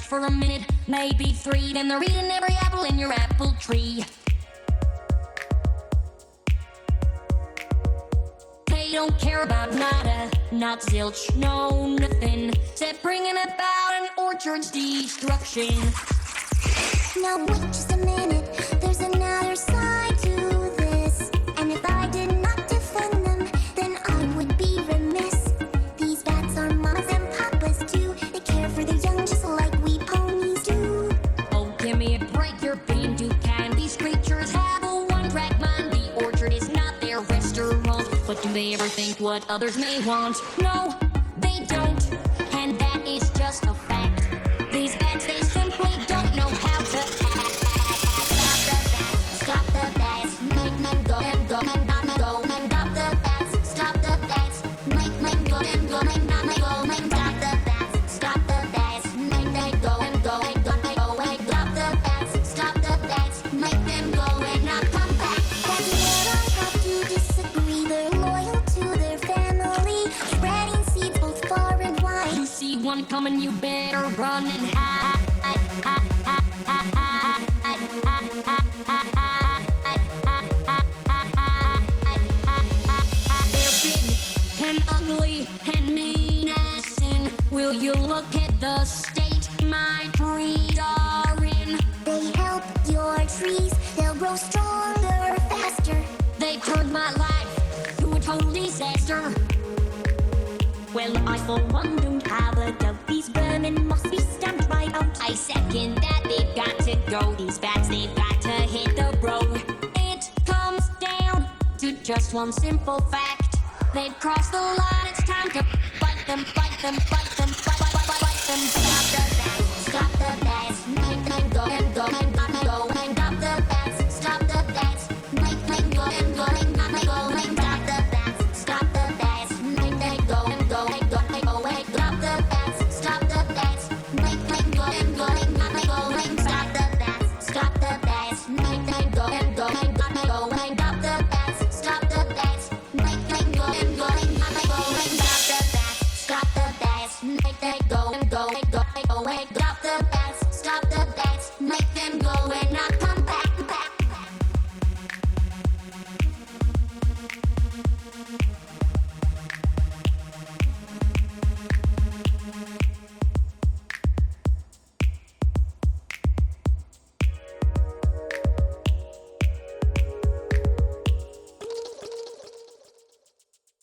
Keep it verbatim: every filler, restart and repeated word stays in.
for a minute, maybe three. Then they're eating every apple in your apple tree. They don't care about nada, not zilch, no nothing, except bringing about an orchard's destruction. Now wait just a minute, there's another side to this. And if I did not defend them, then I would be remiss. These bats are mamas and papas too. They care for the young just like we ponies do. Oh, give me a break, you're being too kind. These creatures have a one-track mind. The orchard is not their restaurant. But do they ever think what others may want? No, they don't, and that is just a fact. These bats, they simply don't know how to act. Stop the bats, make men go and go and not go. And stop the bats, stop the bats, make men go and go and not go. And stop the bats, stop the bats, make them go and go and go and go. And stop the bats, stop the bats, make them go and not come back. That's what I have to disagree. They're loyal to their family, spreading seeds both far and wide. You see one coming, you better run and hide. They're big and ugly and mean as sin. Will you look at the state my trees are in? They help your trees, they'll grow stronger, faster. They turned my life to a total disaster. Well, I for one don't have a doubt. These vermin must be stamped right out. I second that, they've got to go. These bats, they've got to hit the road. It comes down to just one simple fact. They've crossed the line, it's time to fight them, fight them, fight them, fight, fight, fight, fight them. Stop the bats, stop the bats,